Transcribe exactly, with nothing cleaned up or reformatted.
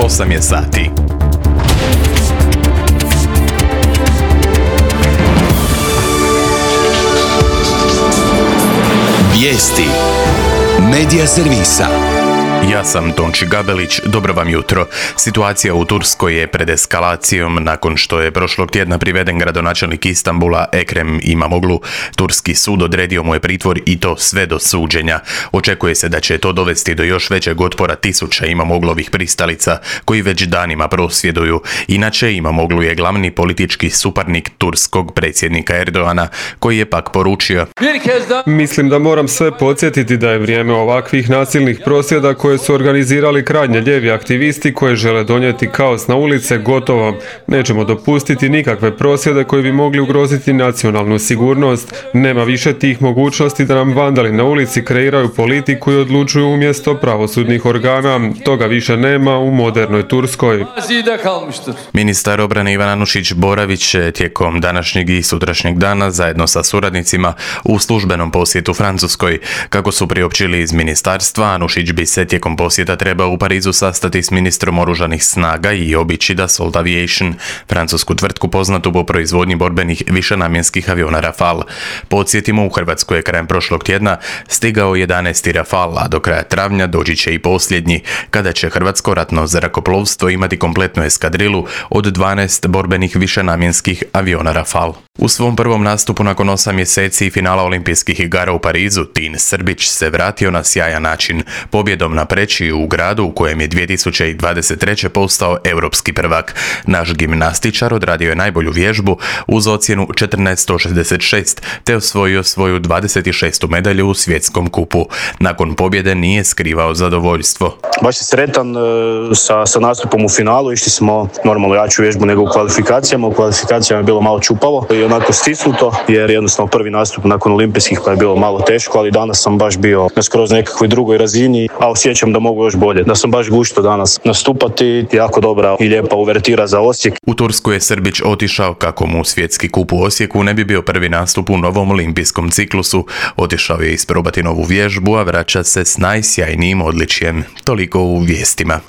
osam je sati. Vijesti Medija servisa. Ja sam Tonči Gabelić, dobro vam jutro. Situacija u Turskoj je pred eskalacijom nakon što je prošlog tjedna priveden gradonačelnik Istanbula Ekrem Imamoglu. Turski sud odredio mu je pritvor i to sve do suđenja. Očekuje se da će to dovesti do još većeg otpora tisuća Imamoglovih pristalica koji već danima prosvjeduju. Inače, Imamoglu je glavni politički suparnik turskog predsjednika Erdoana, koji je pak poručio: Mislim da moram sve podsjetiti da je vrijeme ovakvih nasilnih prosvjeda koje su organizirali krajnje lijevi aktivisti koji žele donijeti kaos na ulice gotovo. Nećemo dopustiti nikakve prosvjede koji bi mogli ugroziti nacionalnu sigurnost. Nema više tih mogućnosti da nam vandali na ulici kreiraju politiku i odlučuju umjesto pravosudnih organa. Toga više nema u modernoj Turskoj. Ministar obrane Ivan Anušić Boravić će tijekom današnjeg i sutrašnjeg dana zajedno sa suradnicima u službenom posjetu Francuskoj. Kako su priopćili iz ministarstva, Anušić bi se tijekom posjeta trebao u Parizu sastati s ministrom oružanih snaga i obići Dassault Aviation, francusku tvrtku poznatu po proizvodnji borbenih višenamjenskih aviona Rafale. Podsjetimo, u Hrvatskoj je krajem prošlog tjedna stigao jedanaesti Rafale, a do kraja travnja doći će i posljednji, kada će hrvatsko ratno zrakoplovstvo imati kompletnu eskadrilu od dvanaest borbenih višenamjenskih aviona Rafale. U svom prvom nastupu nakon osam mjeseci finala olimpijskih igara u Parizu, Tin Srbić se vratio na sjajan način, pobjedom na Preći u gradu u kojem je dvije tisuće dvadeset treće postao europski prvak. Naš gimnastičar odradio je najbolju vježbu uz ocjenu četrnaest zarez sto šezdeset šest te osvojio svoju dvadeset šestu medalju u svjetskom kupu. Nakon pobjede nije skrivao zadovoljstvo. Baš sam sretan uh, sa, sa nastupom u finalu. Išli smo normalno jaču vježbu nego u kvalifikacijama. U kvalifikacijama je bilo malo čupavo i onako stisnuto, jer jednostavno prvi nastup nakon olimpijskih pa je bilo malo teško, ali danas sam baš bio na skroz nekakvoj drugoj razini, a osjećam da mogu još bolje. Da sam baš gušto danas nastupati, jako dobra i lijepa uvertira za Osijek. U Tursku je Srbić otišao kako mu svjetski kup u Osijeku ne bi bio prvi nastup u novom olimpijskom ciklusu. Otišao je isprobati novu vježbu, a vraća se s najsjajnijim odličjem. Toliko u vijestima.